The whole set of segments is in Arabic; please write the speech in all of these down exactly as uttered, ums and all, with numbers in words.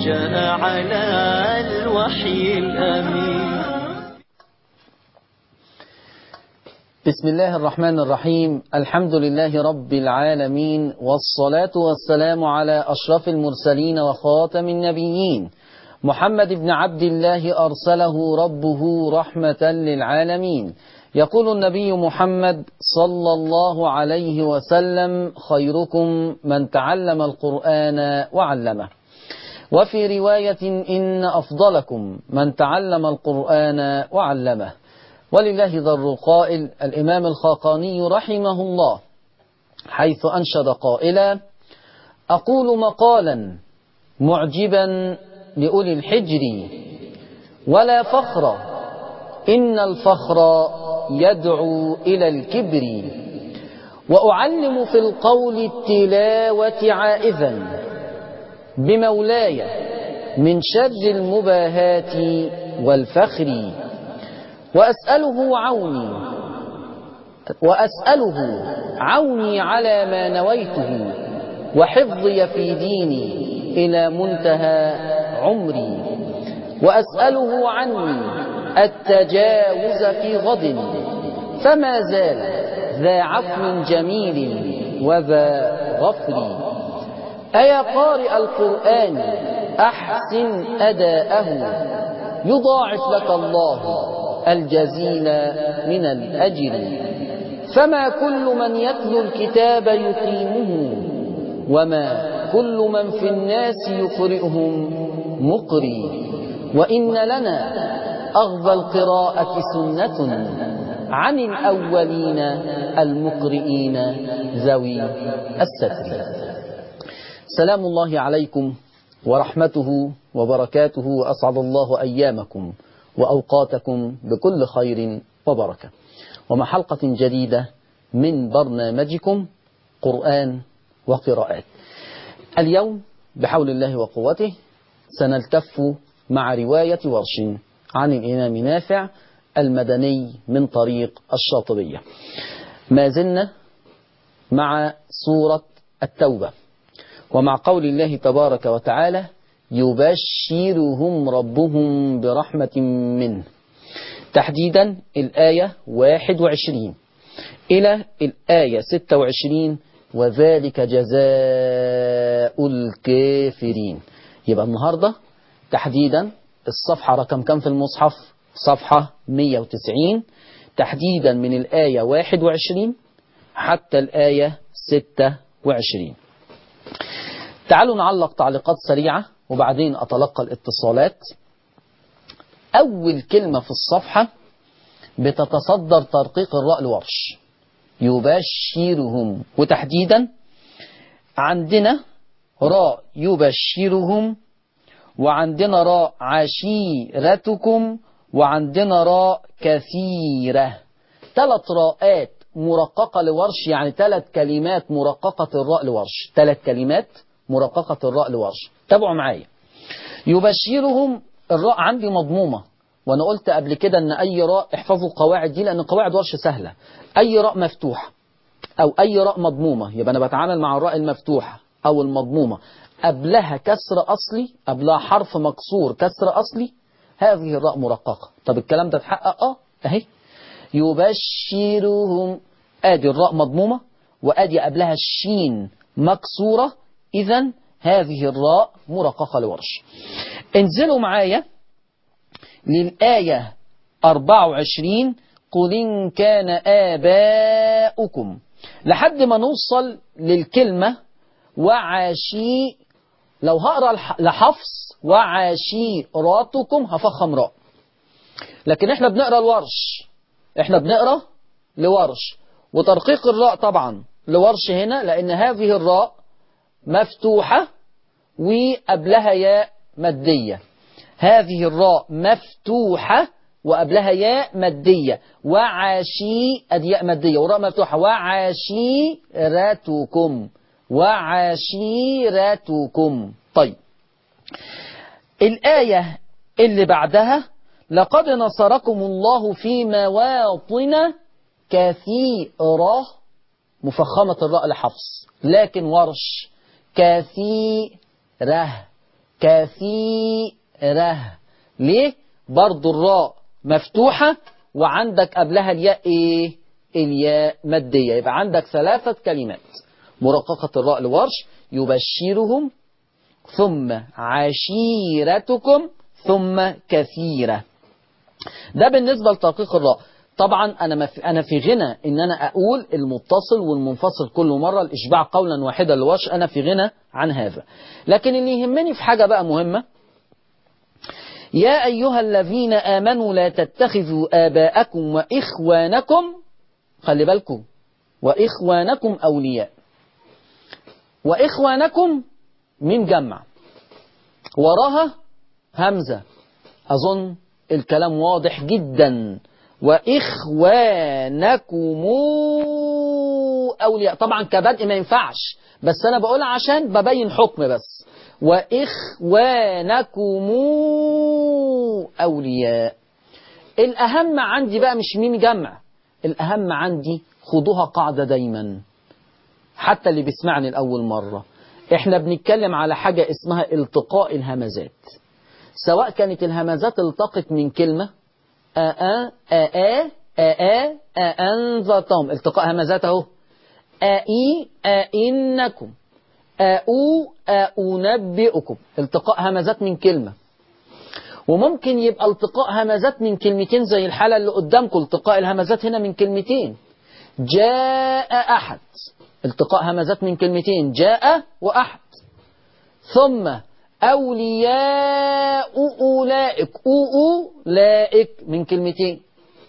جاء على الوحي الأمين. بسم الله الرحمن الرحيم. الحمد لله رب العالمين، والصلاة والسلام على أشرف المرسلين وخاتم النبيين، محمد بن عبد الله أرسله ربه رحمة للعالمين. يقول النبي محمد صلى الله عليه وسلم: خيركم من تعلم القرآن وعلمه. وفي رواية: إن أفضلكم من تعلم القرآن وعلمه. ولله ذر قائل الإمام الخاقاني رحمه الله، حيث أنشد قائلا: أقول مقالا معجبا لأولي الحجر، ولا فخر إن الفخر يدعو إلى الكبر، وأعلم في القول التلاوة عائذا بمولاي من شر المباهات والفخر، وأسأله عوني وأسأله عوني على ما نويته، وحفظي في ديني إلى منتهى عمري، وأسأله عني التجاوز في غد، فما زال ذا عفو جميل وذا غفر. أيا قارئ القرآن أحسن أداءه، يضاعف لك الله الجزيل من الأجر. فما كل من يتلو الكتاب يقيمه، وما كل من في الناس يقرئهم مقري. وإن لنا أغضى القراءة سنة عن الأولين المقرئين ذوي الستر. سلام الله عليكم ورحمته وبركاته، وأسعد الله أيامكم وأوقاتكم بكل خير وبركة، ومع حلقة جديدة من برنامجكم قرآن وقراءات. اليوم بحول الله وقوته سنلتف مع رواية ورش عن الإمام نافع المدني من طريق الشاطبية. ما زلنا مع سورة التوبة، ومع قول الله تبارك وتعالى: يبشرهم ربهم برحمة منه، تحديدا الآية واحد وعشرين إلى الآية ستة وعشرين: وذلك جزاء الكافرين. يبقى النهاردة تحديدا الصفحة رقم كم في المصحف؟ صفحة مئة وتسعين، تحديدا من الآية واحد وعشرين حتى الآية ستة وعشرين. تعالوا نعلق تعليقات سريعة وبعدين أتلقى الاتصالات. أول كلمة في الصفحة بتتصدر ترقيق الراء لورش، يبشرهم، وتحديدا عندنا راء يبشرهم، وعندنا راء عشيرتكم، وعندنا راء كثيرة. ثلاث راءات مرققة لورش، يعني ثلاث كلمات مرققة الراء لورش، ثلاث كلمات مرققة الراء لورش. تابعوا معايا. يبشرهم الراء عندي مضمومة، وانا قلت قبل كده ان اي راء، احفظوا القواعد دي لان قواعد ورش سهلة. اي راء مفتوحة او اي راء مضمومة، يبقى انا بتعامل مع الراء المفتوحة او المضمومة قبلها كسر اصلي، قبلها حرف مكسور كسر اصلي، هذه الراء مرققة. طب الكلام ده اتحقق؟ اه اهي يبشرهم، ادي الراء مضمومة وادي قبلها الشين مكسورة، اذا هذه الراء مرققة لورش. انزلوا معايا للآية أربعة وعشرين: قل إن كان آباؤكم، لحد ما نوصل للكلمة وعاشي. لو هقرأ لحفص وعاشيراتكم هفخم راء، لكن احنا بنقرأ الورش، احنا بنقرأ لورش، وترقيق الراء طبعا لورش هنا، لأن هذه الراء مفتوحة وقبلها ياء مادية. هذه الراء مفتوحة وقبلها ياء مادية، وعاشي ادي ياء مادية وراء مفتوحة، وعاشيرتكم وعاشيرتكم. طيب الآية اللي بعدها: لقد نصركم الله في مواطن كثيرة، مفخمة الراء لحفص، لكن ورش كثيرة كثيرة. ليه؟ برضو الراء مفتوحة وعندك قبلها الياء ايه؟ الياء مادية. يبقى عندك ثلاثة كلمات: مرققة الراء لورش، يبشرهم، ثم عشيرتكم، ثم كثيرة. ده بالنسبة لترقيق الراء. طبعا أنا أنا في غنى إن أنا أقول المتصل والمنفصل كل مرة، الإشباع قولا واحدا لورش، أنا في غنى عن هذا. لكن اللي يهمني في حاجة بقى مهمة: يا أيها الذين آمنوا لا تتخذوا آباءكم وإخوانكم، خلي بالكم، وإخوانكم أولياء. وإخوانكم من جمع، وراها همزة، أظن الكلام واضح جدا. وإخوانكم أولياء، طبعا كبدء ما ينفعش، بس أنا بقولها عشان ببين حكم بس. وإخوانكم أولياء. الأهم عندي بقى مش ميم جمع، الأهم عندي خدوها قاعدة دايما، حتى اللي بيسمعني لأول مرة. احنا بنتكلم على حاجة اسمها التقاء الهمزات، سواء كانت الهمزات التقت من كلمة آآ آآ آآ أنذرتهم، التقاء همزات اهو، آئي آئنكم، آؤو آؤنبئكم، التقاء همزات من كلمة. وممكن يبقى التقاء همزات من كلمتين زي الحالة اللي قدامكم، التقاء الهمزات هنا من كلمتين. جاء أحد، التقاء همزات من كلمتين، جاء وأحد. ثم أولياء أولئك، أولئك من كلمتين.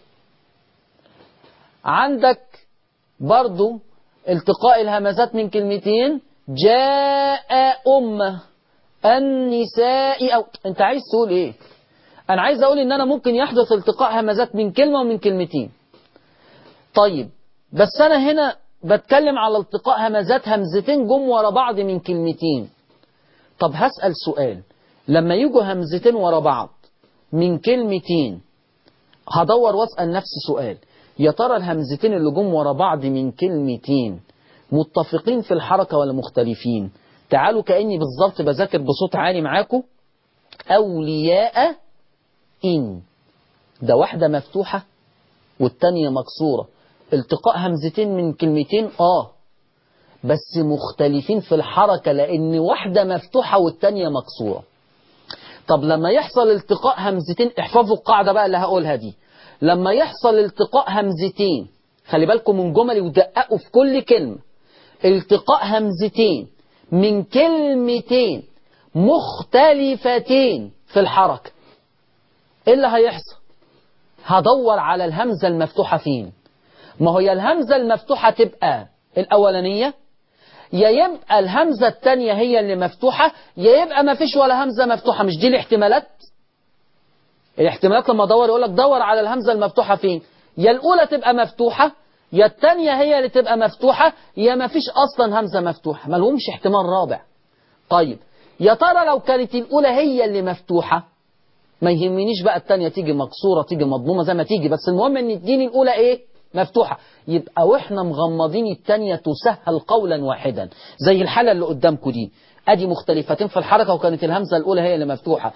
عندك برضو التقاء الهمزات من كلمتين، جاء أمة النساء، أو أنت عايز تقول إيه؟ أنا عايز أقول إن أنا ممكن يحدث التقاء همزات من كلمة ومن كلمتين. طيب بس أنا هنا بتكلم على التقاء همزات همزتين جم ورا بعض من كلمتين. طب هسأل سؤال: لما يجوا همزتين ورا بعض من كلمتين، هدور واسأل نفسي سؤال: يا ترى الهمزتين اللي جم ورا بعض من كلمتين متفقين في الحركة ولا مختلفين؟ تعالوا كأني بالظبط بذاكر بصوت عالي معاكم. أولياء إن، ده واحدة مفتوحة والتانية مكسورة، التقاء همزتين من كلمتين آه بس مختلفين في الحركة، لأن واحدة مفتوحة والتانية مكسورة. طب لما يحصل التقاء همزتين، احفظوا القاعدة بقى اللي هقولها دي، لما يحصل التقاء همزتين، خلي بالكم من جملي ودققوا في كل كلمة، التقاء همزتين من كلمتين مختلفتين في الحركة، ايه اللي هيحصل؟ هدور على الهمزة المفتوحة فين. ما هي الهمزة المفتوحة تبقى الأولانية، يا يبقى الهمزة التانية هي اللي مفتوحة، يا يبقى ما فيش ولا همزة مفتوحة. مش دي الاحتمالات؟ الاحتمالات لما ادور يقول لك دور على الهمزة المفتوحة فين، يا الأولى تبقى مفتوحة، يا التانية هي اللي تبقى مفتوحة، يا ما فيش أصلا همزة مفتوحة، ما لهمش احتمال رابع. طيب يا ترى لو كانت الأولى هي اللي مفتوحة، ما يهمنيش بقى التانية تيجي مكسورة تيجي مضمومة زي ما تيجي، بس المهم ان الدين الأولى ايه؟ مفتوحة. يبقى واحنا مغمضين التانية تسهل قولا واحدا، زي الحالة اللي قدامكم دي، ادي مختلفتين في الحركة وكانت الهمزة الأولى هي اللي مفتوحة.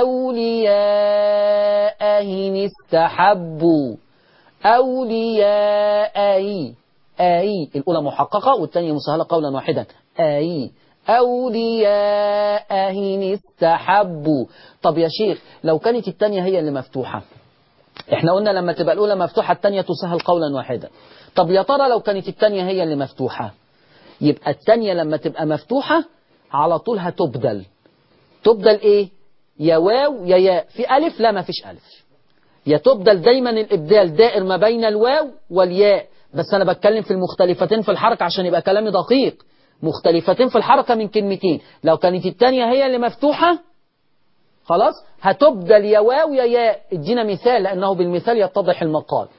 أولياء إن استحبوا، أولياء أي أي الأولى محققة والتانية مسهلة قولا واحدا، أي أولياء إن استحبوا. طب يا شيخ لو كانت التانية هي اللي مفتوحة، احنا قلنا لما تبقى الأولى مفتوحة التانية تسهل قولا واحدا. طب يا ترى لو كانت التانية هي اللي مفتوحة، يبقى التانية لما تبقى مفتوحة على طول هتبدل. تبدل ايه؟ يا واو يا ياء. في ألف؟ لا ما فيش ألف. يا تبدل دايما الإبدال دائر ما بين الواو والياء، بس أنا بتكلم في المختلفتين في الحركة عشان يبقى كلامي دقيق. مختلفتين في الحركة من كلمتين، لو كانت التانية هي اللي مفتوحة خلاص هتبدل يا واو يا ياء. ادينا مثال لأنه بالمثال يتضح المقال.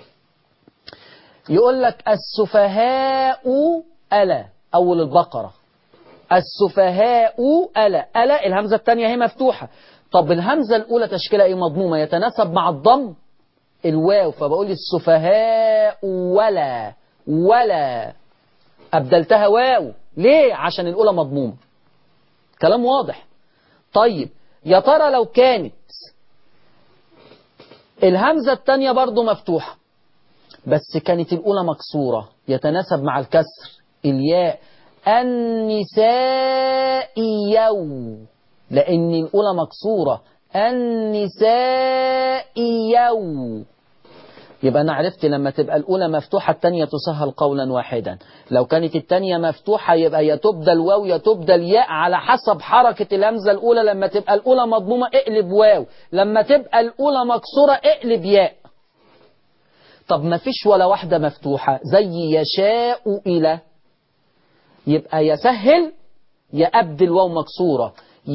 يقول لك السفهاء ألا، أول البقرة، السفهاء ألا، ألا الهمزة الثانية هي مفتوحة. طب الهمزة الأولى تشكيلها إيه؟ مضمومة، يتناسب مع الضم الواو، فبقول السفهاء ولا ولا، أبدلتها واو ليه؟ عشان الأولى مضمومة. كلام واضح. طيب يا ترى لو كانت الهمزة التانية برضو مفتوحة بس كانت الأولى مكسورة يتناسب مع الكسر الياء النسائيو، لأن الأولى مكسورة النسائيو، يبقى أنا عرفت لما تبقى الأولى مفتوحة التانية تسهل قولا واحدا. لو كانت التانية مفتوحة يبقى يا تبدل واو يا تبدل ياء على حسب حركة الهمزة الأولى. لما تبقى الأولى مضمومة اقلب واو، لما تبقى الأولى مكسورة اقلب ياء. طب ما فيش ولا واحدة مفتوحة زي يشاء إلى، يبقى يسهل يا أبدل واو مكسورة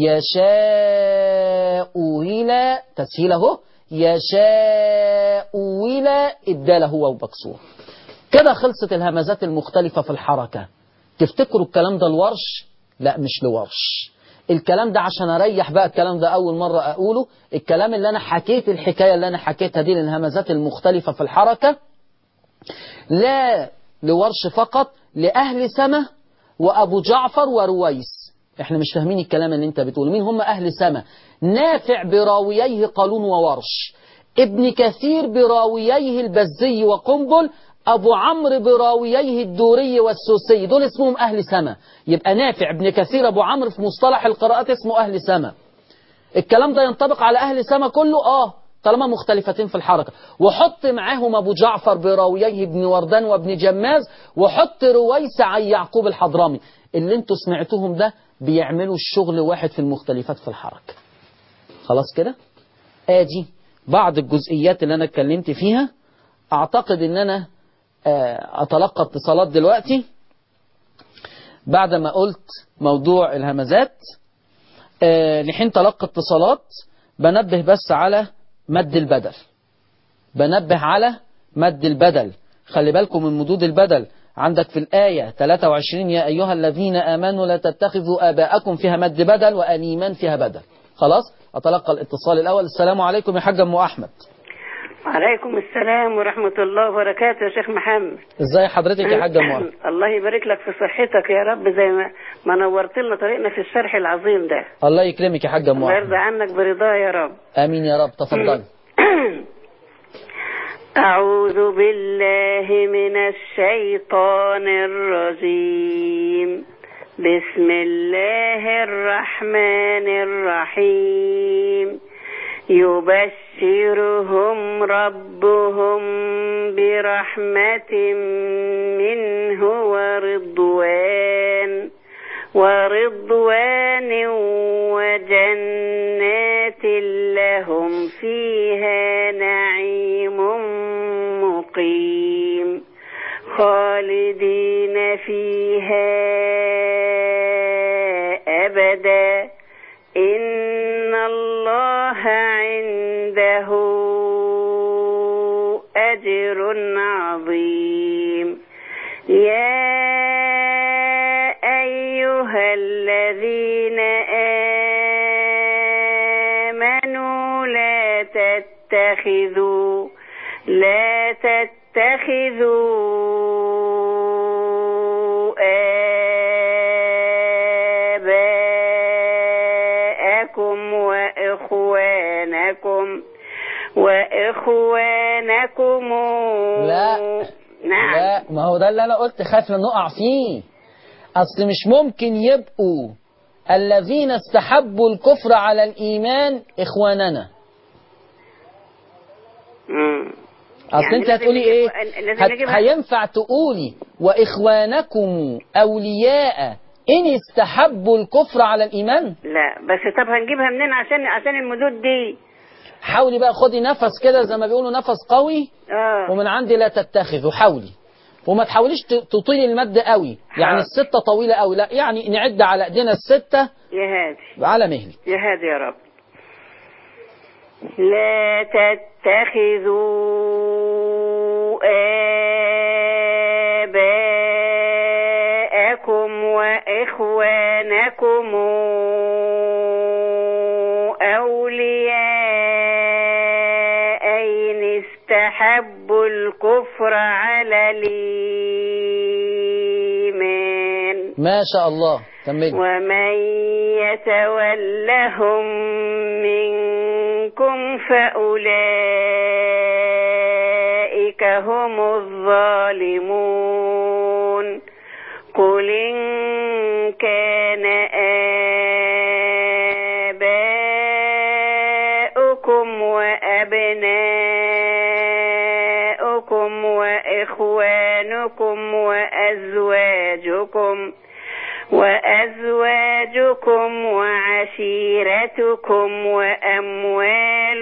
يشاء إلى تسهيل اهو، يشاء إلى إبداله واو مكسور. كده خلصت الهمزات المختلفة في الحركة. تفتكروا الكلام ده الورش؟ لا مش لورش، الكلام ده عشان أريح بقى، الكلام ده أول مرة أقوله، الكلام اللي أنا حكيت الحكاية اللي أنا حكيتها دي للهمزات المختلفة في الحركة لا لورش فقط، لأهل سمة وأبو جعفر ورويس. احنا مش فاهمين الكلام اللي انت بتقوله. مين هم أهل سمة؟ نافع براوييه قالون وورش، ابن كثير براوييه البزي وقنبل، أبو عمرو براوييه الدوري والسوسي، دول اسمهم أهل سمة. يبقى نافع ابن كثير أبو عمرو في مصطلح القراءات اسمه أهل سمة. الكلام ده ينطبق على أهل سمة كله؟ آه طالما مختلفتين في الحركة. وحط معاهم أبو جعفر براوييه ابن وردان وابن جماز، وحط رويس عن يعقوب الحضرمي. اللي انتوا سمعتوهم ده بيعملوا الشغل واحد في المختلفات في الحركة. خلاص كده؟ آدي بعض الجزئيات اللي أنا اتكلمت فيها. أعتقد أن أنا أتلقى اتصالات دلوقتي بعد ما قلت موضوع الهمزات. لحين تلقى اتصالات بنبه بس على مد البدل، بنبه على مد البدل. خلي بالكم من مدود البدل. عندك في الآية ثلاثة وعشرين يا أيها الذين آمنوا لا تتخذوا آباءكم فيها مد بدل، وأنيمان فيها بدل. خلاص أتلقى الاتصال الأول. السلام عليكم يا حاج أم أحمد. وعليكم السلام ورحمة الله وبركاته يا شيخ محمد. ازاي حضرتك يا حاج أم أحمد؟ الله يبارك لك في صحتك يا رب، زي ما ما نورت لنا طريقنا في الشرح العظيم ده. الله يكرمك يا حاج أم أحمد. الله يرضى عنك برضاه يا رب. آمين يا رب. تفضل. أعوذ بالله من الشيطان الرجيم. بسم الله الرحمن الرحيم. يبشرهم ربهم برحمة منه ورضوان ورضوان وجنات لهم فيها نعيم مقيم خالدين فيها أبدا إن الله عنده أجر عظيم. يا أيها الذين آمنوا لا تتخذوا لا تتخذوا آباءكم وإخوانكم وإخوانكم لا نعم. لا ما هو ده اللي أنا قلت خاف نقع فيه. أصل مش ممكن يبقوا الذين استحبوا الكفر على الإيمان إخواننا. مم. أصل يعني أنت هتقولي إيه؟ هت... نجيبها... هينفع تقولي وإخوانكم أولياء إن استحبوا الكفر على الإيمان؟ لا بس طب هنجيبها منين عشان عشان المدود دي؟ حاولي بقى خدي نفس كده زي ما بيقولوا نفس قوي. آه. ومن عندي لا تتخذوا. حاولي وما تحاوليش تطيلي المد قوي، يعني الستة طويلة قوي، لا يعني نعد على ايدينا الستة يا هادي على مهلك. يا هادي يا رب. لا تتخذوا آباءكم وإخوانكم أولياء إن استحبوا الكفر على الإيمان. ما شاء الله. كملي. ومن يتولهم منكم فأولئك هم الظالمون. قل إن كان آباؤكم وأبناؤكم وإخوانكم وأزواجكم وأزواجكم وعشيرتكم وأموال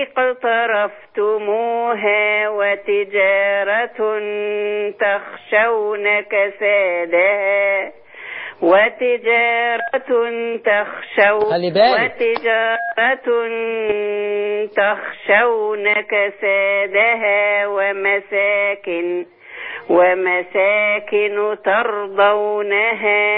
اقترفتموها وتجارة تخشون كسادها وتجارة تخشون وتجارة تخشون كسادها ومساكن ومساكن ترضونها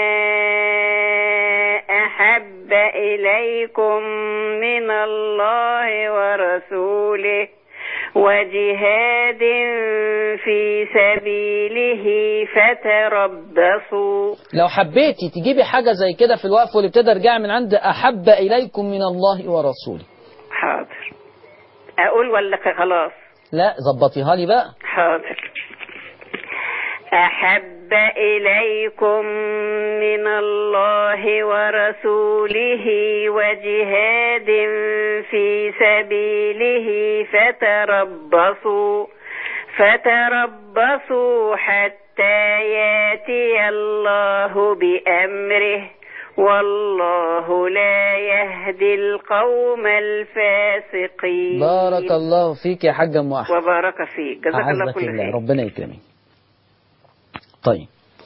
أحب إليكم من الله ورسوله وجهاد في سبيله فتربصوا. لو حبيتي تجيبي حاجة زي كده في الوقف والابتداء ارجعي من عند أحب إليكم من الله ورسوله. حاضر. أقول ولا خلاص؟ لا ظبطيها لي بقى. حاضر. أحب إليكم من الله ورسوله وجهاد في سبيله فتربصوا فتربصوا حتى ياتي الله بأمره والله لا يهدي القوم الفاسقين. بارك الله فيك يا حاجة أم أحمد. وبارك فيك. جزاك الله كل خير. ربنا يكرمك. طيب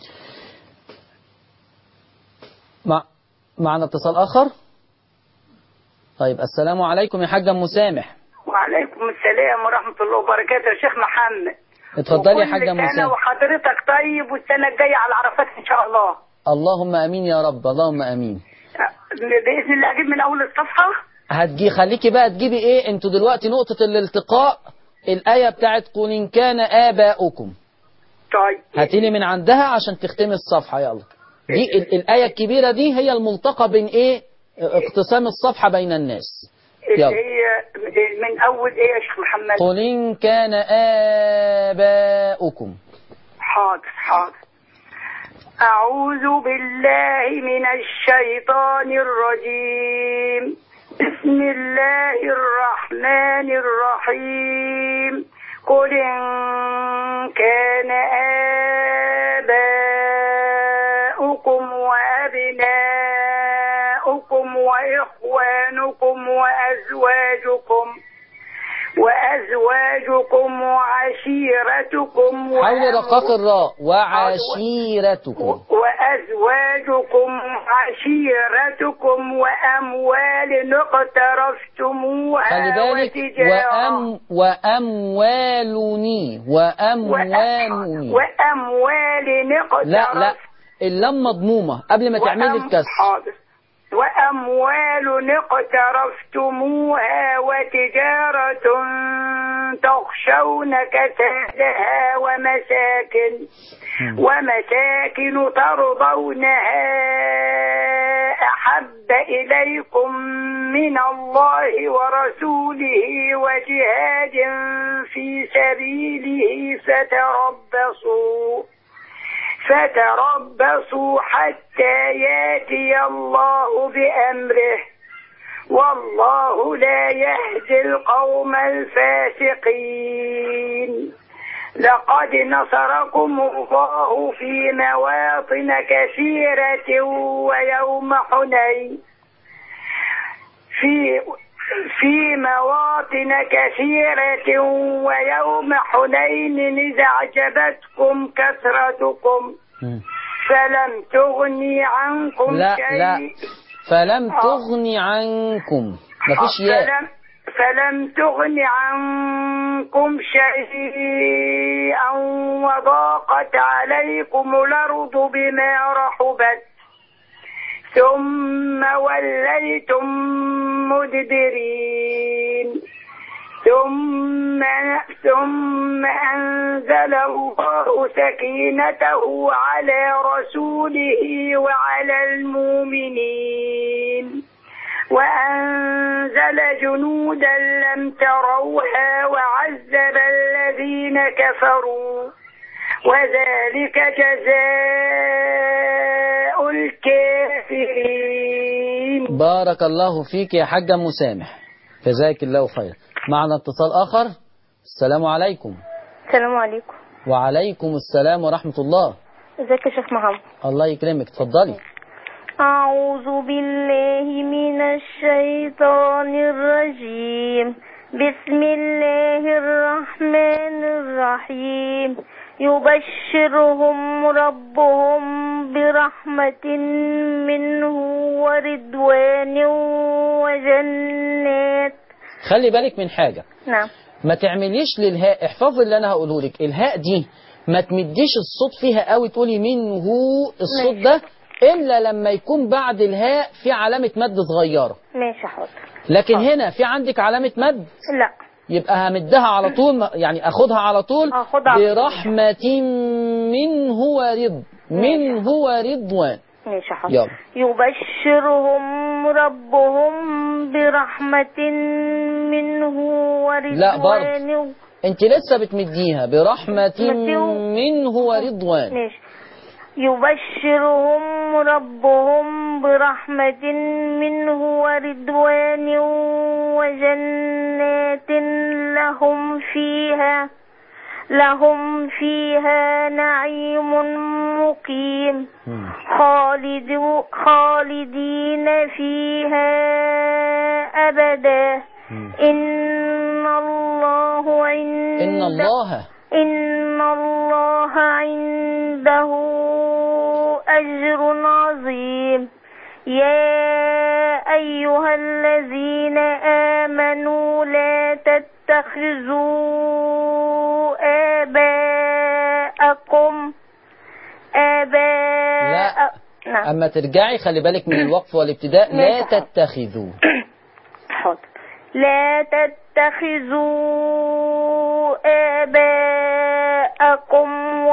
مع... معنا اتصال آخر. طيب السلام عليكم يا حاجة أم سامح. وعليكم السلام ورحمة الله وبركاته يا شيخ محمد. اتفضلي يا حاجة أم سامح. سنة وحضرتك طيب والسنة الجاية على عرفات إن شاء الله. اللهم أمين يا رب. اللهم أمين. بإذن الله أجيب من أول الصفحة. هتجي خليكي بقى تجيبي إيه أنتوا دلوقتي نقطة الالتقاء الآية بتاعت قل إن كان آباؤكم. طيب هاتي لي من عندها عشان تختمي الصفحة. يلا دي ال الآية الكبيرة دي هي الملتقى بين إيه اقتسام الصفحة بين الناس. يلا هي من أول إيه يا شيخ محمد؟ قل إن كان آباؤكم. حاضر حاضر. أعوذ بالله من الشيطان الرجيم. بسم الله الرحمن الرحيم. قل إن كان آباؤكم وأبناؤكم وإخوانكم وأزواجكم وأزواجكم وعشيرتكم حول رقاق الراء وعشيرتكم وأزواجكم وعشيرتكم وأموال اقترفتموها خلي بالك وأم وأموالني وأموالني وأموال اقترفتموها. لا لا اللام مضمومة قبل ما تعملي الكسر. حاضر. وأموال اقترفتموها وتجارة تخشون كسادها ومساكن ومساكن ترضونها أحب إليكم من الله ورسوله وجهاد في سبيله فتربصوا فتربصوا حتى ياتي الله بأمره والله لا يهدي القوم الفاسقين. لقد نصركم الله في مواطن كثيرة ويوم حنين في في مواطن كثيرة ويوم حنين إذا أعجبتكم كثرتكم فلم تغني عنكم لا شيء. لا فلم تغني عنكم مفيش ياء. فلم, فلم تغن عنكم شيئا وضاقت عليكم الأرض بما رحبت ثم وليتم مدبرين ثم ثم أنزل الله سكينته على رسوله وعلى المؤمنين وأنزل جنودا لم تروها وعذب الذين كفروا وذلك جزاء الكافرين. بارك الله فيك يا حاجة مسامح، جزاك الله خير. معنا اتصال آخر. السلام عليكم. السلام عليكم. وعليكم السلام ورحمة الله. ازيك يا شيخ محمد؟ الله يكرمك، اتفضلي. أعوذ بالله من الشيطان الرجيم. بسم الله الرحمن الرحيم. يبشرهم ربهم برحمة منه ورضوان وجنات. خلي بالك من حاجة. نعم. ما تعمليش للهاء، احفظي اللي انا هقوله لك. الهاء دي ما تمديش الصوت فيها قوي تقولي منه الصوت ده الا لما يكون بعد الهاء في علامة مد صغيرة. ماشي حاضر. لكن حاضر. هنا في عندك علامة مد؟ لا. يبقى همدها على طول، يعني اخدها على طول. برحمة منه ورض منه ورضوان. ماشي حاضر. يلا. يبشرهم ربهم برحمة منه ورضوان. لا برضه انت لسه بتمديها برحمة منه ورضوان. ماشي. يبشرهم ربهم برحمة منه ورضوان وجنات لهم فيها لهم فيها نعيم مقيم خالد خالدين فيها أبدا. إن الله عند إن الله إن الله عنده أجر عظيم. يا أيها الذين آمنوا لا تتخذوا آباءكم آباء لا. نعم. أما ترجعي خلي بالك من الوقف والابتداء. لا تتخذوا. حاضر. لا تتخذوا آباءكم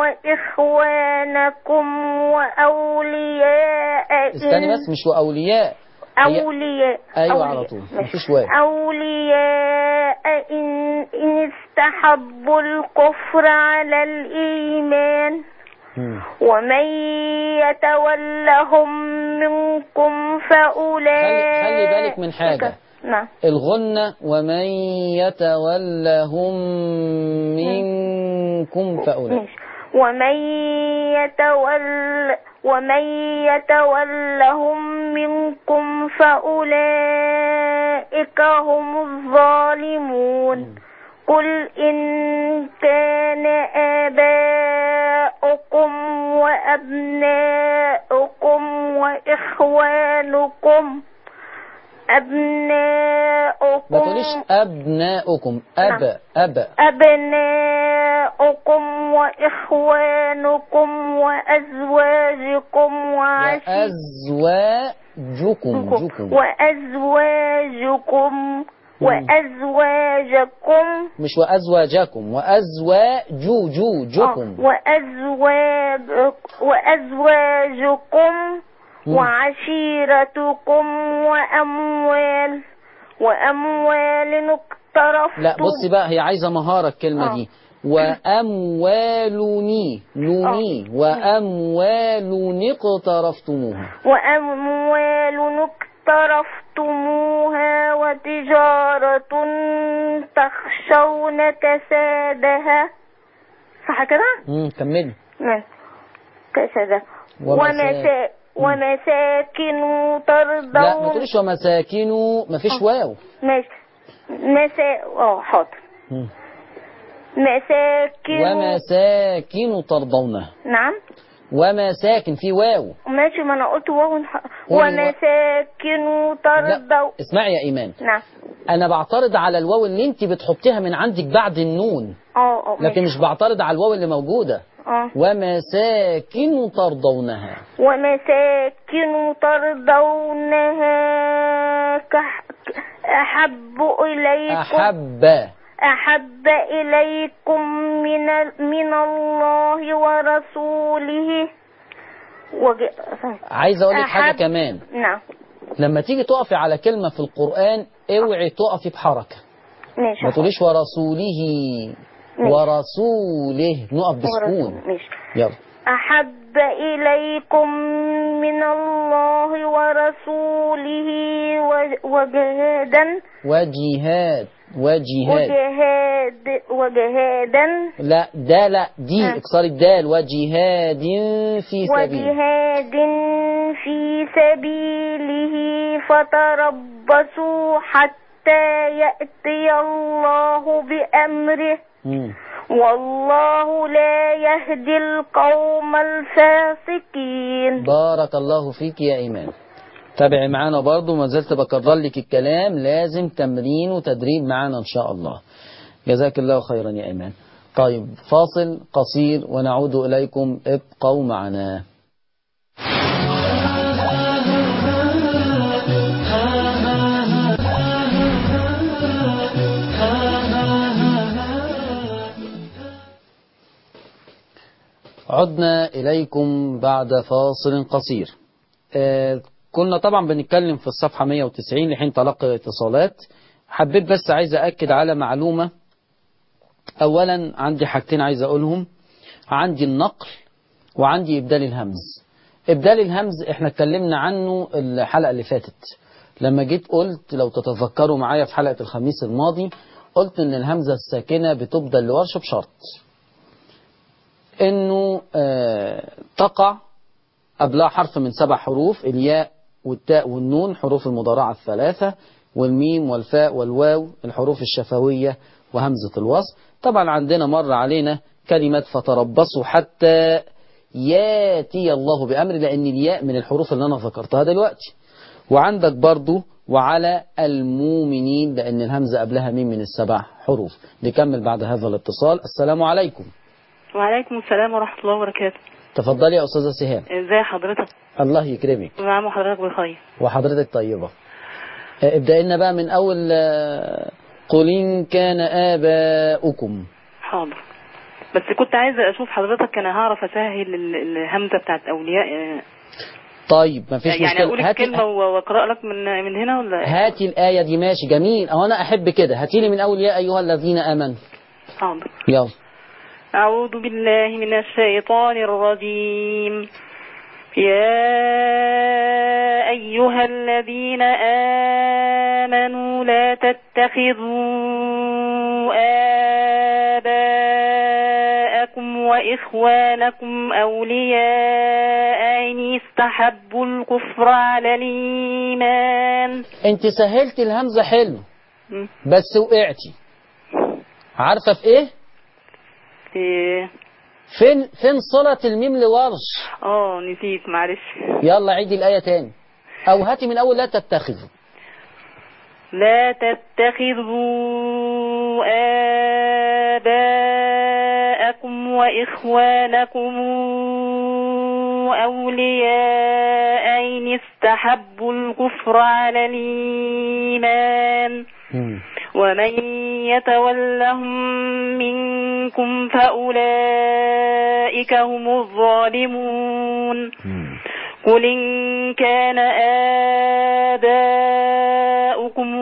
وإخوانكم وأولياء. استني بس، مش وأولياء. أولياء. أيوة أولياء. على طول مفيش واو. أولياء إن, إن استحبوا الكفر على الإيمان ومن يتولهم منكم فأولئك. خلي بالك من حاجة. نعم. الغنة ومن يتولهم منكم فأولئك. ومن يتول ومن يتولهم منكم فأولئك هم الظالمون. قل إن كان آباؤكم وأبناؤكم وإخوانكم أبناؤكم. ما تقوليش أبناؤكم. أب أب أبناؤكم وإخوانكم وأزواجكم وعشيرتكم وأزواجكم وأزواجكم وأزواجكم مش وأزواجكم وأزواجكم وأزواج وأزواجكم وعشيرتكم وأموال وأموال اقترفتم. لا بصي بقى، هي عايزة مهارة الكلمة دي. وأموالني لوني وأموال اقترفتموها وأموال اقترفتموها وتجارة تخشون كسادها. صح كده؟ امم كملي. نعم كسادها. ومسا... ومساكن ترضون. لا ما تقوليش ومساكن، مفيش واو. ماشي. مسا اه حاضر. مساكن ومساكن ترضونها. نعم. ومساكن في واو. ماشي، ما انا قلت واو. ومساكن ترضون. اسمعي يا ايمان. نعم. انا بعترض على الواو اللي انت بتحطيها من عندك بعد النون. اه اه لكن مش بعترض على الواو اللي موجوده. اه. ومساكن ترضونها. ومساكن ترضونها كح... احب اليكم. احب أحب إليكم من من الله ورسوله وج... عايز اقول لك حاجة أحب- كمان. نعم لما تيجي تقفي على كلمة في القرآن اوعي تقفي بحركة، ماشي ما تقوليش ورسوله ماشي. ورسوله، نقف بسكون. ورسول. ماشي. يلا. أحب إليكم من الله ورسوله وج- وجهادا وجهاد وجهاد وجهاد وجهادا لا ده لا دي ها. اكسري الدال، وجهاد في سبيل. وجهاد في سبيله فتربصوا حتى يأتي الله بأمره مم. والله لا يهدي القوم الفاسقين. بارك الله فيك يا إيمان. تابعي معانا برضو، ما زلت بكرر لك الكلام، لازم تمرين وتدريب معانا إن شاء الله. جزاك الله خيرا يا إيمان. طيب فاصل قصير ونعود إليكم، ابقوا معنا. عدنا إليكم بعد فاصل قصير. آه كنا طبعا بنتكلم في الصفحة مئة وتسعين لحين تلقي الاتصالات. حبيت بس عايز أأكد على معلومة. أولا عندي حاجتين عايز أقولهم، عندي النقل وعندي إبدال الهمز. إبدال الهمز احنا اتكلمنا عنه الحلقة اللي فاتت، لما جيت قلت لو تتذكروا معايا في حلقة الخميس الماضي، قلت ان الهمزة الساكنة بتبدل لورش بشرط انه آه تقع قبلها حرف من سبع حروف، الياء والتاء والنون حروف المضارعة الثلاثة، والميم والفاء والواو الحروف الشفوية وهمزة الوصل. طبعا عندنا مر علينا كلمة فتربصوا حتى ياتي الله بأمر، لأن الياء من الحروف اللي أنا ذكرتها دلوقتي. وعندك برضو وعلى المؤمنين، لأن الهمزة قبلها ميم من السبع حروف. نكمل بعد هذا الاتصال. السلام عليكم. وعليكم السلام ورحمة الله وبركاته. تفضلي يا أستاذة سهام. ازي حضرتك؟ الله يكرمك. نعم وحضرتك بخير. وحضرتك طيبة. ابدأ لنا بقى من أول قل إن كان آباؤكم. حاضر، بس كنت عايزة أشوف حضرتك، أنا هعرف أسهل الهمزة بتاعت أولياء. طيب ما فيش يعني مشكلة. أقول الكلمة وأقرأ لك من من هنا ولا؟ هاتي الآية دي. ماشي جميل، أو أنا أحب كده. هاتي لي من أول يا أيها الذين آمنوا. حاضر. يلا. أعوذ بالله من الشيطان الرجيم. يا أيها الذين آمنوا لا تتخذوا آباءكم وإخوانكم أولياء إن استحبوا الكفر على الإيمان. أنت سهلت الهمزة حلو م. بس وقعتي. عارفة في إيه؟ إيه؟ فين فين صلة الميم لورش؟ اه نسيت معلش. يلا عيدي الآية تاني، أو هاتي من أول لا تتخذوا. لا تتخذوا آباءكم وإخوانكم أولياء إن استحبوا الكفر على الإيمان ومن يتولهم منكم فأولئك هم الظالمون. قل إن كان آباؤكم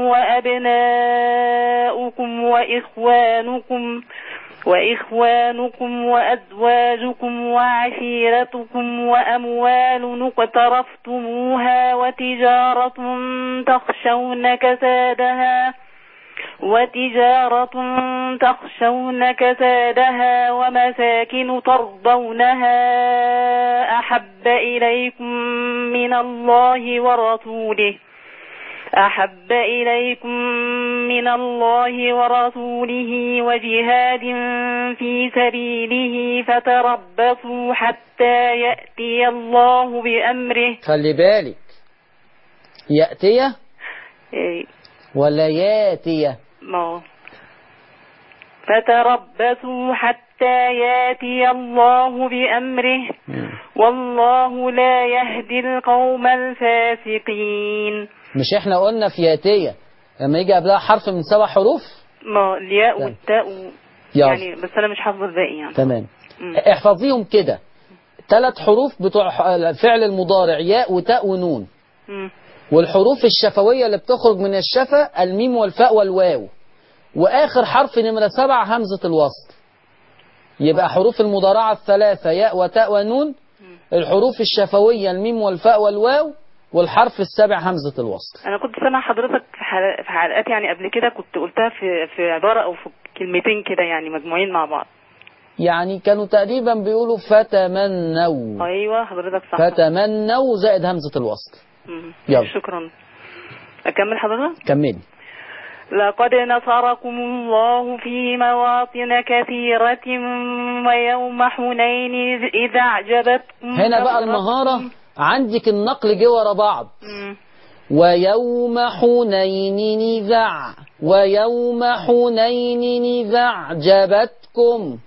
وأبناؤكم وإخوانكم وإخوانكم وأزواجكم وعشيرتكم وأموال اقترفتموها وتجارة تخشون كسادها وتجارة تخشون كسادها ومساكن ترضونها أحب إليكم من الله ورسوله أحب إليكم من الله ورسوله وجهاد في سبيله فتربصوا حتى يأتي الله بأمره. خلي بالك، يأتي إيه ولا ياتي؟ ما فتربصوا حتى ياتي الله بأمره والله لا يهدي القوم الفاسقين. مش احنا قلنا في ياتية لما يجي قبلها حرف من سبع حروف ما الياء تمام. والتاء و... يلا. يعني بس انا مش حافظه الباقي يعني. تمام. مم. احفظيهم كده، ثلاث حروف بتوع الفعل المضارع، ياء وتاء ونون. مم. والحروف الشفوية اللي بتخرج من الشفة الميم والفاء والواو. وآخر حرف نمرة سبع همزة الوصل. يبقى حروف المضارعة الثلاثة ياء وتاء ونون، الحروف الشفوية الميم والفاء والواو، والحرف السابع همزة الوصل. انا كنت سامع حضرتك في حلقات في حلقات يعني قبل كده، كنت قلتها في في عباره او في كلمتين كده يعني مجموعين مع بعض. يعني كانوا تقريبا بيقولوا فتمنوا. ايوه حضرتك صح. فتمنوا زائد همزة الوصل. مم. يلا. شكرا. اكمل حضرتك. كملي. لقد نصركم الله في مواطن كثيرة ويوم حنين إذا أعجبتكم. هنا بقى المهارة عندك، النقل جه ورا بعض. مم. ويوم حنين إذا ويوم حنين إذا أعجبتكم.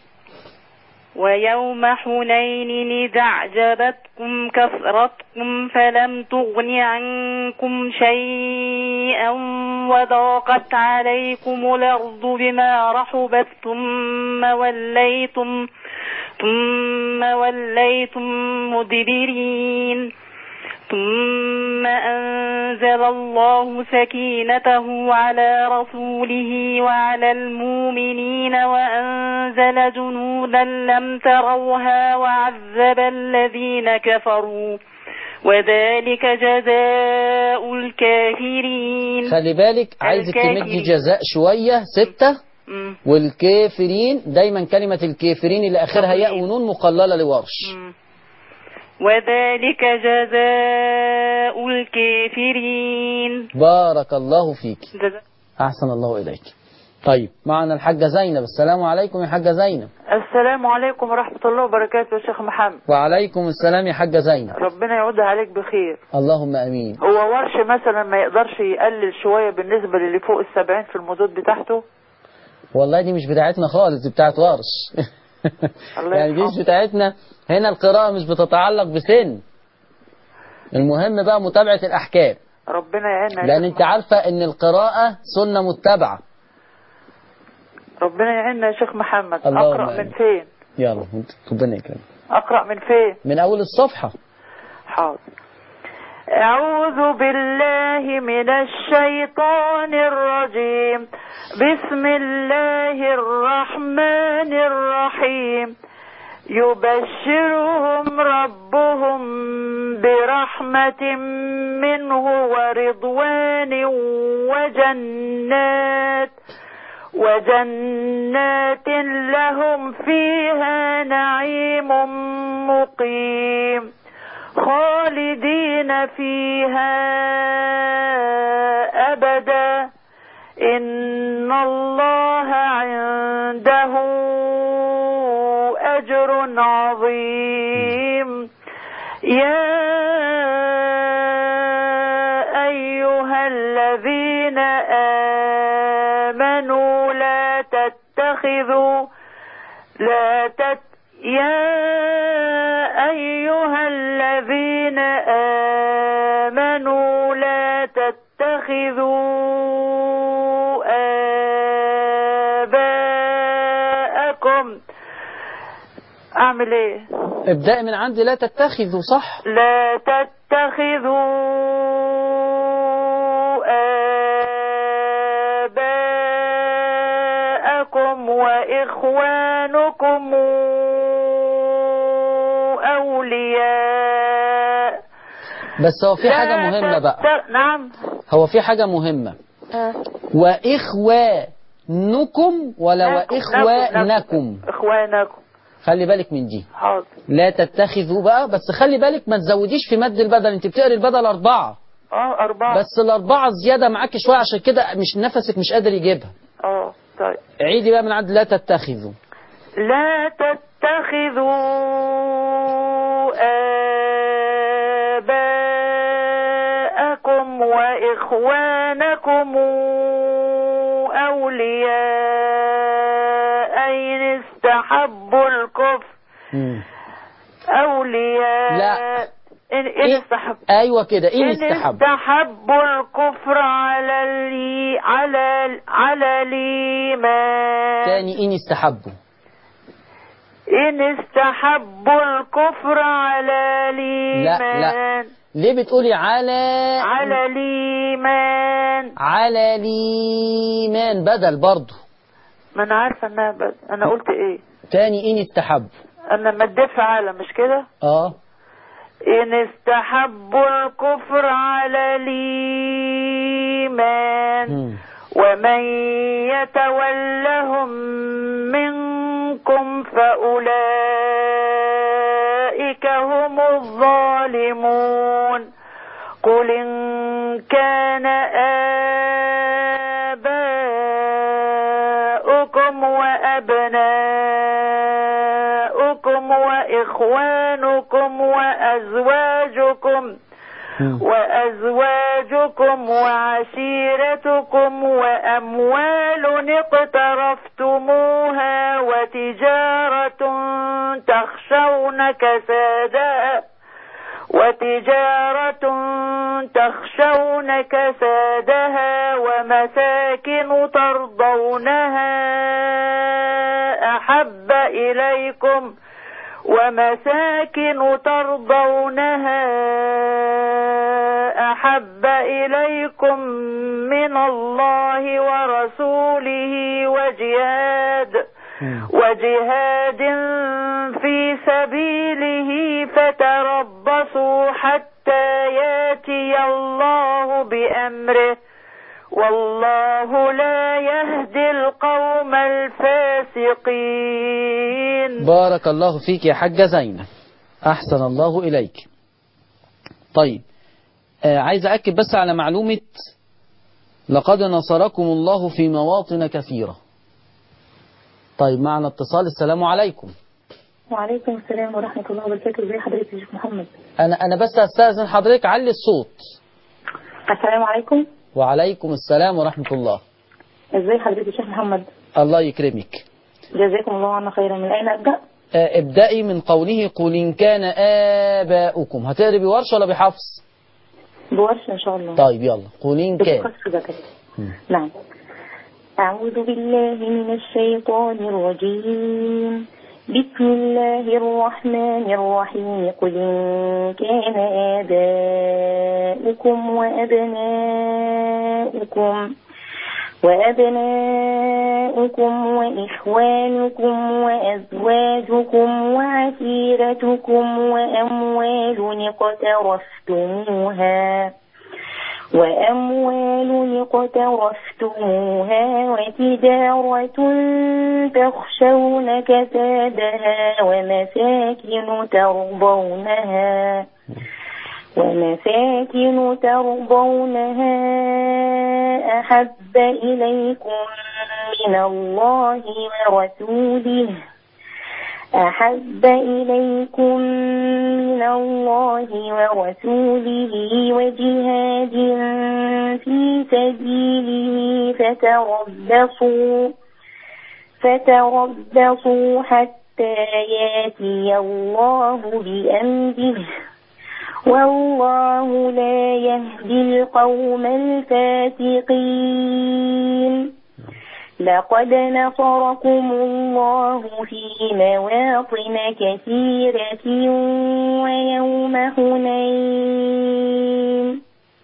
ويوم حنين إذا أعجبتكم كثرتكم فلم تغن عنكم شيئا وضاقت عليكم الأرض بما رحبت ثم وليتم ثم وليتم مدبرين. ثم أنزل الله سكينته على رسوله وعلى المؤمنين وأنزل جنودا لم تروها وعذب الذين كفروا وذلك جزاء الكافرين. خلي بالك، عايزك تمدي جزاء شوية ستة. مم. والكافرين دايما كلمة الكافرين اللي آخرها ياء ونون مقللة لورش. مم. وذلك جزاء الكافرين. بارك الله فيك. جزاء. أحسن الله إليك. طيب معنا الحاجة زينب. السلام عليكم يا حاجة زينب. السلام عليكم ورحمة الله وبركاته يا شيخ محمد. وعليكم السلام يا حاجة زينب. ربنا يعود عليك بخير. اللهم أمين. هو ورش مثلا ما يقدرش يقلل شوية بالنسبة للي فوق السبعين في المدود بتاعته؟ والله دي مش بتاعتنا خالص، دي بتاعت ورش. يعني دي مش بتاعتنا. هنا القراءة مش بتتعلق بسن. المهم بقى متابعة الأحكام. ربنا يعيننا. لأن أنت عارفة إن القراءة سنة متبعة. ربنا يعيننا يا شيخ محمد. اللهم أقرأ من آمين. فين؟ يلا ربنا يكرمك. أقرأ من فين؟ من أول الصفحة. حاضر. أعوذ بالله من الشيطان الرجيم. بسم الله الرحمن الرحيم. يبشرهم ربهم برحمة منه ورضوان وجنات وجنات لهم فيها نعيم مقيم خالدين فيها أبدا إن الله عنده أجر عظيم. يا أيها الذين آمنوا لا تتخذوا لا تت يا أيها الذين آمنوا لا تتخذوا آباءكم. أعمل إيه؟ ابدأ من عندي. لا تتخذوا. صح. لا تتخذوا آباءكم وإخوانكم أولياء. بس هو في حاجة مهمة بقى. نعم. هو في حاجة مهمة. أه. وإخوانكم ولا نكم. وإخوانكم. إخوانكم. خلي بالك من دي. حاضر. لا تتخذوا بقى، بس خلي بالك ما تزوديش في مد البدل. انت بتقري البدل أربعة. اه أربعة. بس الأربعة زيادة معاك شوية، عشان كده مش نفسك مش قادر يجيبها. اه طيب. عيدي بقى من عند لا تتخذوا. لا تتخذوا آباءكم وإخوانكم أولياء إن استحبوا الكفر. مم. أولياء. لا إن, إن استحب أيوة كده، إن إن استحب. استحبوا الكفر على اللي على على الإيمان. تاني، إن استحبوا. إن استحبوا الكفر على الإيمان. لا لا، ليه بتقولي على على الإيمان؟ على الإيمان بدل برضو. ما أنا عارفة إنها بدل. أنا قلت إيه؟ تاني، إن استحبوا. أنا مديت فعالة مش كده؟ اه. إن استحبوا الكفر على الإيمان مم. ومن يتولهم منكم فأولئك هم الظالمون. قل إن كان آباؤكم وأبناؤكم وإخوانكم وأزواجكم وأزواجكم وعشيرتكم وأموال اقترفتموها وتجارة تخشون كسادها وتجارة تخشون كسادها ومساكن ترضونها أحب إليكم ومساكن ترضونها أحب إليكم من الله ورسوله وجهاد وجهاد في سبيله فتربصوا حتى ياتي الله بأمره والله لا يهدي القوم الفاسقين. بارك الله فيك يا حاجة زينب، أحسن الله إليك. طيب، آه عايز أأكد بس على معلومة لقد نصركم الله في مواطن كثيرة. طيب، معنا اتصال. السلام عليكم. وعليكم السلام ورحمة الله وبركاته. ازي حضرتك يا شيخ محمد؟ أنا أنا بس أستأذن حضرتك علي الصوت. السلام عليكم. وعليكم السلام ورحمة الله. ازي حضرتك يا شيخ محمد؟ الله يكرمك. جزاكم الله عنا خيرا. من أين أبدأ؟ آه ابدأي من قوله قل إن كان آباؤكم. هتقري بورش ولا بحفص؟ بورش إن شاء الله. طيب يلا، قل إن كان. نعم. أعوذ بالله من الشيطان الرجيم. بسم الله الرحمن الرحيم. قل إن كان آباؤكم وأبناؤكم وأبناؤكم وإخوانكم وأزواجكم وعشيرتكم وأموال اقترفتموها وأموال اقترفتموها وتجارة تخشون كسادها ومساكن ترضونها ومساكن ترضونها أحب إليكم من الله ورسوله أحب إليكم من الله ورسوله وجهاد في سبيله فتربصوا فتربصوا حتى ياتي الله بأمره والله لا يهدي القوم الفاسقين. لقد نصركم الله في مواطن كثيرة ويوم هنين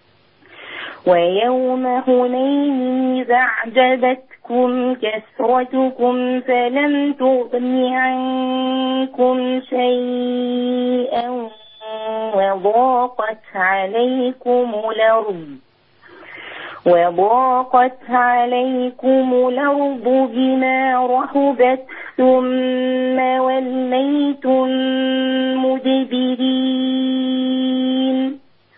ويوم هنين إذ أعجبتكم كثرتكم فلم تغن عنكم شيئا وضاقت عليكم الأرض وضاقت عليكم الأرض بما رحبت ثم وليتم مدبرين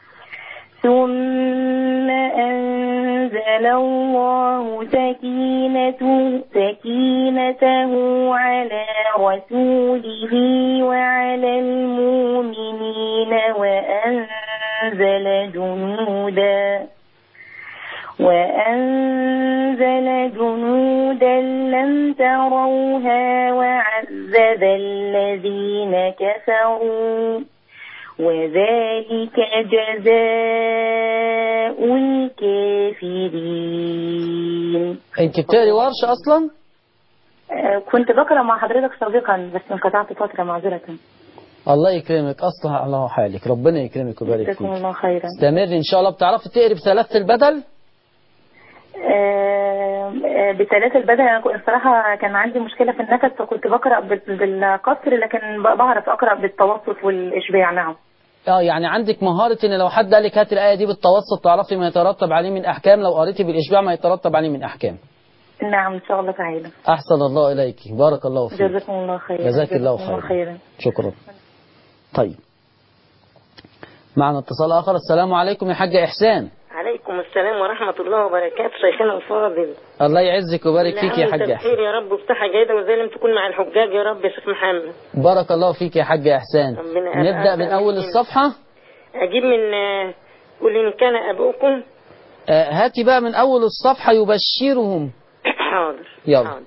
ثم أنزل الله سكينته, سكينته على رسوله وعلى المؤمنين وأنزل جنودا وأنزل جنودا لم تروها وعذب الذين كفروا وذلك جزاء الكافرين. انت بتقري ورش اصلا؟ آه، كنت بقرأ مع حضرتك سابقا بس انقطعت فترة معذرة. الله يكرمك، اصلح الله حالك، ربنا يكرمك ويبارك فيك. جزاكم الله خيرا. استمر ان شاء الله. بتعرفي تقري بثلاث البدل؟ آه، آه، بثلاث البدل. انا كنت- الصراحة كان عندي مشكلة في النفس فكنت بقرأ بال- بالقصر، لكن ب- بعرف اقرأ بالتوسط والاشباع. نعم. اه يعني عندك مهارة ان لو حد قال لك هات الآية دي بالتوسط تعرفي ما يترتب عليه من احكام، لو قريتي بالاشباع ما يترتب عليه من احكام. نعم ان شاء الله تعالى. احسن الله اليك، بارك الله فيك. جزاكم الله خيرا. جزاك الله جزاكم خيرا. شكرا. طيب معنا اتصال اخر. السلام عليكم يا حاجة احسان. عليكم السلام ورحمة الله وبركاته. شيخنا الفاضل الله يعزك ويبارك فيك يا حاجة خير احسان. يا رب، وافتحها جيدة وزي تكون مع الحجاج يا رب يا شيخ محمد. بارك الله فيك يا حاجة احسان. ربنا نبدأ من أسأل اول من- الصفحة. أجيب من آه، قل إن كان أبوكم. آه، هاتي بقى من اول الصفحة يبشرهم. حاضر. يلا. حاضر.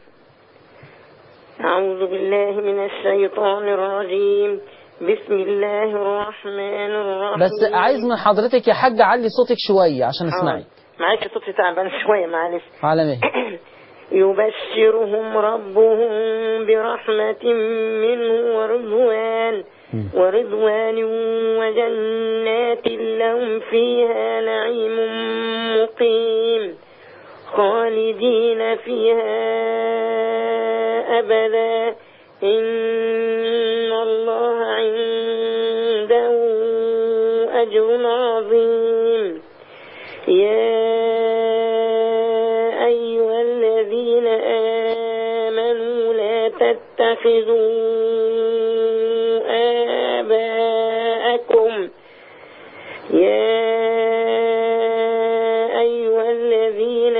أعوذ بالله من الشيطان الرجيم. بسم الله الرحمن الرحيم. بس عايز من حضرتك يا حاجة علي صوتك شوية عشان حاضر. اسمعك. معلش صوتي تعبان شوية معلش. على مهل. يبشرهم ربهم برحمة منه ورضوان ورضوان وجنات لهم فيها نعيم مقيم خالدين فيها أبدا إن الله عنده أجر عظيم. يا أيها الذين آمنوا لا تتخذوا آباءكم يا أيها الذين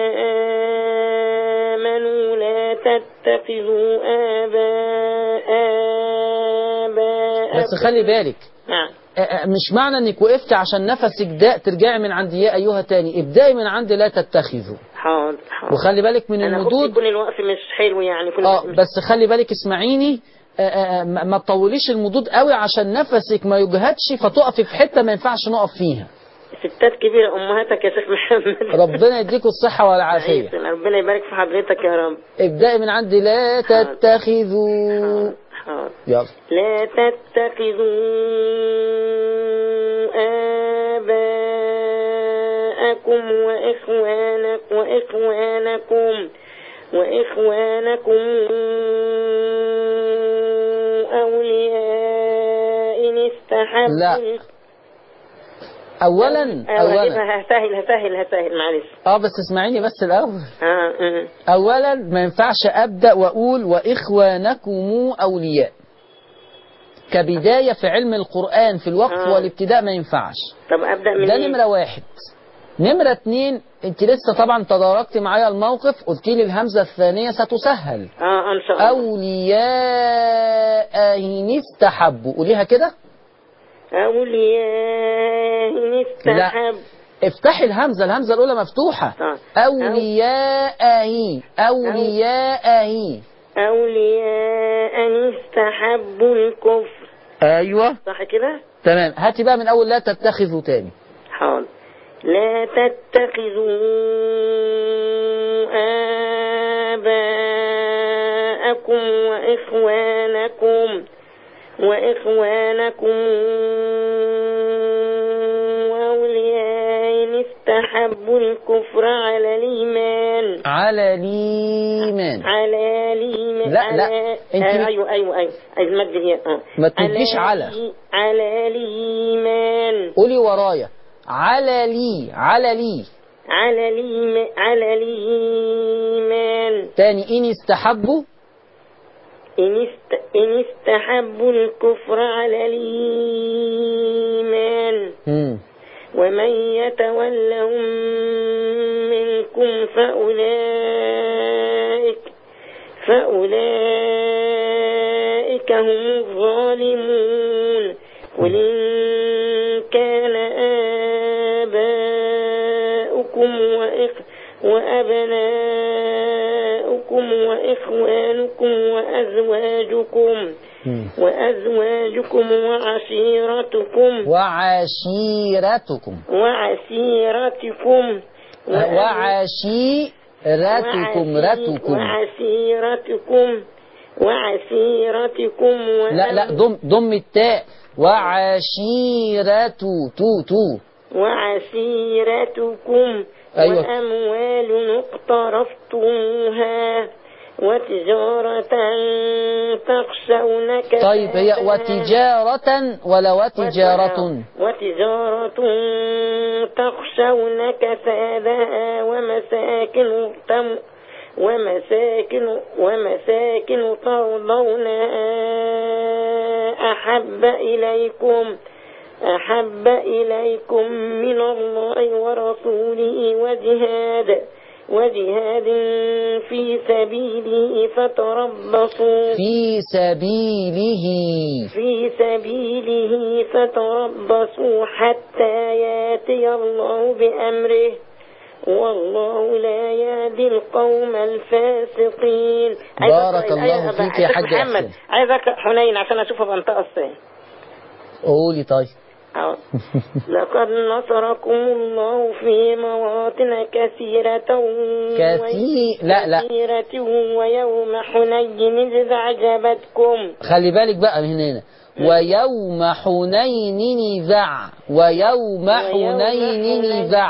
آمنوا لا تتخذوا آباء آباءكم. بس خلي بالك. نعم. آه، آه، مش معنى انك وقفت عشان نفسك ضاق ترجعي من عند يا ايها تاني، ابدأي من عند لا تتخذوا. حاضر حاضر. وخلي بالك من أنا خفت المدود. يكون الوقف مش حلو يعني. كل اه بس خلي بالك اسمعيني. آه، آه، ما ما تطوليش المدود قوي عشان نفسك ما يجهدش فتقفي في حتة ما ينفعش نقف فيها. ستات كبيرة أمهاتك يا شيخ محمد. ربنا يديكوا الصحة والعافية. ربنا يبارك في حضرتك يا رب. ابدأي من عند لا تتخذوا. حاضر. يلا. لا تتخذوا آباءكم وإخوانك وإخوانكم وإخوانكم أولياء إن استحبوا. لا. اولا اولا هسهل هسهل هسهل معلش. اه بس اسمعيني بس الاول. اه اه اولا ما ينفعش ابدا واقول واخوانكم اولياء كبدايه في علم القران في الوقف آه. والابتداء ما ينفعش. طب ابدا من ده إيه؟ نمره واحد. نمره اتنين انت لسه طبعا تداركتي معايا الموقف، قلت لي الهمزه الثانيه ستسهل. اه ان شاء الله. اولياء ان استحبوا، قوليها كده. أولياء إن استحب. افتحي الهمزة، الهمزة الأولى مفتوحة. آه. أولياء أولياء أولياء إن استحبوا الكفر. أيوة صح كده؟ تمام. هاتي بقى من أول لا تتخذوا تاني. حاضر. لا تتخذوا آباءكم وإخوانكم وإخوانكم وأولياء إن استحبوا الكفر على الإيمان. على الإيمان. على الإيمان. لا على... لا انت آه أيوة أيوة أيوة عايز مد الياء. اه ما تمديش على. على الإيمان. قولي ورايا. على لي على لي على الإيمان. على الإيمان. تاني. إن استحبوا. إن, است... إن استحبوا الكفر على الإيمان. مم. ومن يتولهم منكم فأولئك فأولئك هم الظالمون. قل إن كان آباؤكم وإخ... وأبناؤكم وإخوانكم وأزواجكم وأزواجكم وعشيرتكم وعشيرتكم وعشيرتكم وعشيرتكم رتكم وعشيرتكم وعشيرتكم لا لا ضم ضم التاء وعشيرة تو تو وعشيرتكم أيوة. وأموال اقترفتموها وتجارة تخشون كسادها. طيب هي وتجارة ولا وتجارة؟ وتجارة تخشون كسادها ومساكن تم ومساكن ومساكن ترضونها أحب إليكم أحب إليكم من الله ورسوله وجهاد وجهاد في سبيله فتربصوا في سبيله في سبيله فتربصوا حتى يأتي الله بأمره والله لا يهدي القوم الفاسقين. بارك الله فيك يا حاج محمد. عايز اقرا حنين عشان اشوفها بنطقها ازاي. قولي طيب. لقد نصركم الله في مواطن كثيرة كثير لا لا كثيرة ويوم حنين إذ أعجبتكم. خلي بالك بقى من هنا ويوم حنين نزع ويوم حنين نزع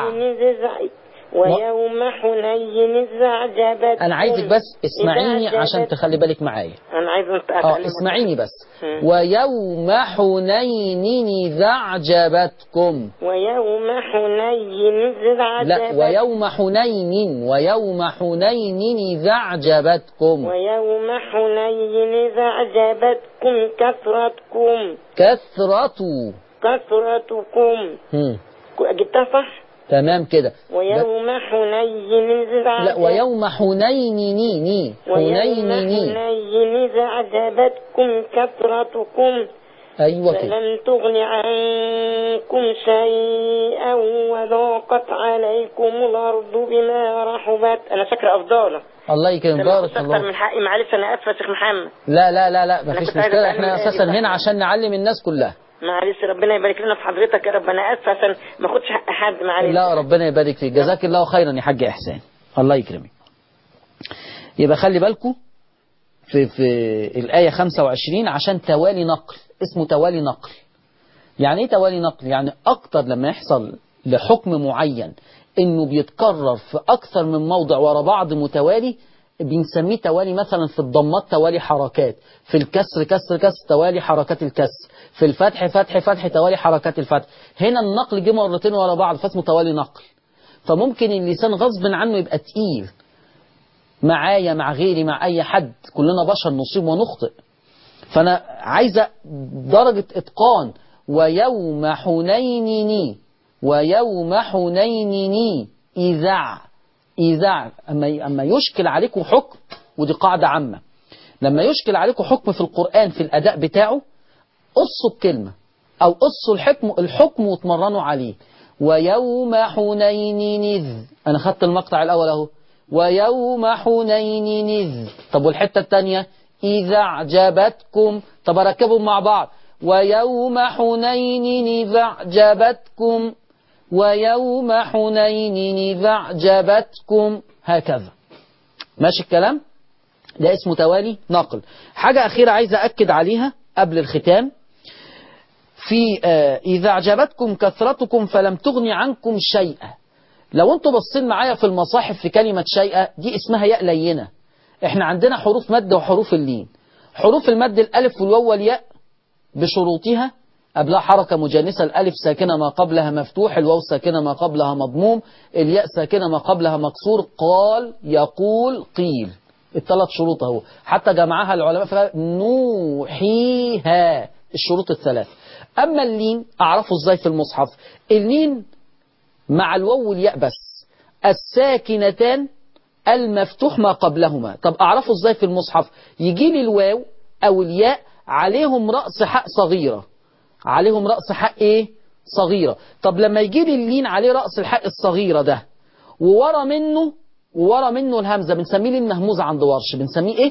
ويوم حنين إذ أعجبتكم. أنا عايزك بس اسمعيني عشان تخلي بالك معايا. أنا عايز اه اسمعيني بس. ويوم حنين إذ أعجبتكم. ويوم حنين إذ أعجبتكم. لا ويوم حنين ويوم حنين إذ أعجبتكم. ويوم حنين إذ أعجبتكم كثرتكم. كثرة كثرتكم. جبتها صح؟ تمام كده. ويوم حنين إذ لا ويوم حنين ني ني حنين ني حنين إذ أعجبتكم كثرتكم أيوة كده فلم تغن عنكم شيئا وضاقت عليكم الأرض بما رحبت. أنا فاكرة أفضل. الله يكرمك بارك الله. من حقي معلش أنا آسفة يا شيخ محمد. لا لا لا لا مفيش مشكلة احنا أساسا هنا عشان نعلم الناس كلها. معلش ربنا يبارك لنا في حضرتك يا رب. انا اسف عشان ما اخدش حق حد. معلش. لا ربنا يبارك فيك جزاك الله خيرا يا حاج احسان الله يكرمك. يبقى خلي بالكم في في الآية خمسة وعشرين عشان توالي نقل اسمه توالي نقل. يعني ايه توالي نقل؟ يعني اكتر لما يحصل لحكم معين انه بيتكرر في اكثر من موضع ورا بعض متوالي بنسميه توالي. مثلا في الضمات توالي حركات، في الكسر كسر كسر توالي حركات الكسر، في الفتح فتح فتح توالي حركات الفتح. هنا النقل جه مرتين ورا بعض فاسمه توالي نقل. فممكن اللسان غصب عنه يبقى تقيل معايا مع غيري مع اي حد، كلنا بشر نصيب ونخطئ. فانا عايزه درجه اتقان. ويوم حنين ويوم حنين اذا إذا أما أما يشكل عليكم حكم، ودي قاعدة عامة، لما يشكل عليكم حكم في القرآن في الأداء بتاعه قصوا الكلمة أو قصوا الحكم الحكم واتمرنوا عليه. ويوم حنين إذ أنا خدت المقطع الأول أهو ويوم حنين إذ. طب والحتة الثانية إذا أعجبتكم. طب أركبهم مع بعض ويوم حنين إذا أعجبتكم ويوم حنين إذا أعجبتكم هكذا. ماشي الكلام؟ ده اسمه توالي نقل. حاجة أخيرة عايز أأكد عليها قبل الختام. في آه إذا أعجبتكم كثرتكم فلم تغني عنكم شيئا. لو أنتوا بصين معايا في المصاحف في كلمة شيئا دي اسمها ياء لينة. احنا عندنا حروف مد وحروف اللين. حروف المد الألف والواو والياء بشروطها، قبلها حركة مجانسة، الألف ساكنة ما قبلها مفتوح، الواو ساكنة ما قبلها مضموم، الياء ساكنة ما قبلها مكسور. قال يقول قيل. الثلاث شروط اهو، حتى جمعها العلماء في نوحيها الشروط الثلاث. أما اللين أعرفه إزاي في المصحف؟ اللين مع الواو والياء بس، الساكنتان المفتوح ما قبلهما. طب أعرفه إزاي في المصحف؟ يجي لي الواو أو الياء عليهم رأس حق صغيرة، عليهم رأس حق ايه؟ صغيرة. طب لما يجي لي اللين عليه رأس الحق الصغيرة ده وورا منه وورا منه الهمزة بنسميه لين مهموزة عند ورش، بنسميه ايه؟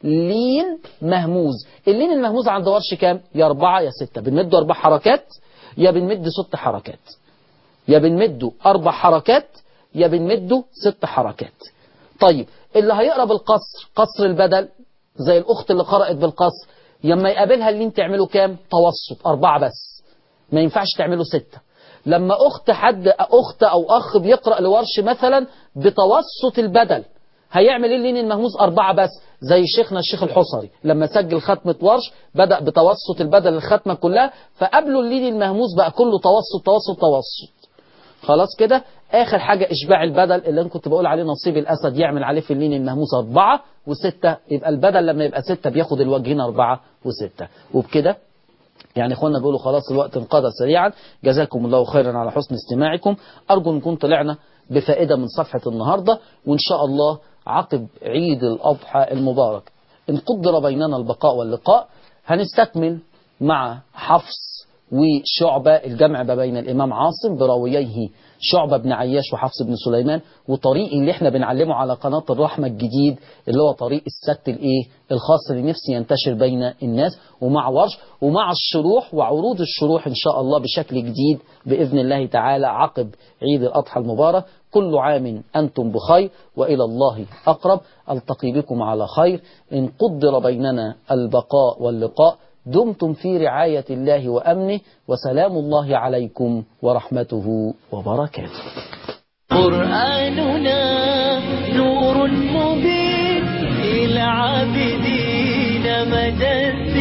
لين مهموز. اللين المهموز عند ورش كام؟ يا أربعة يا ستة. بنمده أربع حركات يا بنمد ست حركات، يا بنمده أربع حركات يا بنمده ست حركات. طيب اللي هيقرأ بالقصر، قصر البدل زي الأخت اللي قرأت بالقصر، لما يقابلها اللين تعمله كام؟ توسط، أربعة بس، ما ينفعش تعمله ستة. لما أخت حد أخت أو أخ بيقرأ لورش مثلا بتوسط البدل، هيعمل ايه اللين المهموز؟ أربعة بس، زي شيخنا الشيخ الحصري لما سجل ختمة ورش بدأ بتوسط البدل الختمة كلها، فقبله اللين المهموز بقى كله توسط توسط توسط. خلاص كده. آخر حاجة إشباع البدل اللي أنا كنت بقول عليه نصيب الأسد، يعمل عليه في اللين المهموز أربعة وستة، يبقى البدل لما يبقى ستة بياخد الوجهين أربعة وستة. وبكده يعني اخوانا بيقولوا خلاص الوقت انقضى سريعا. جزاكم الله خيرا على حسن استماعكم. أرجو نكون طلعنا بفائدة من صفحة النهاردة، وإن شاء الله عقب عيد الأضحى المبارك إن قدر بيننا البقاء واللقاء هنستكمل مع حفص وشعبة الجمع بين الإمام عاصم براوييه شعبة بن عياش وحفص بن سليمان، وطريق اللي احنا بنعلمه على قناة الرحمة الجديد اللي هو طريق السكت الايه الخاص اللي نفسي ينتشر بين الناس، ومع ورش ومع الشروح وعروض الشروح ان شاء الله بشكل جديد بإذن الله تعالى عقب عيد الأضحى المبارك. كل عام أنتم بخير وإلى الله أقرب. ألتقي بكم على خير إن قدر بيننا البقاء واللقاء. دمتم في رعاية الله وأمنه، وسلام الله عليكم ورحمته وبركاته. قرآننا نور مبين للعابدين مدد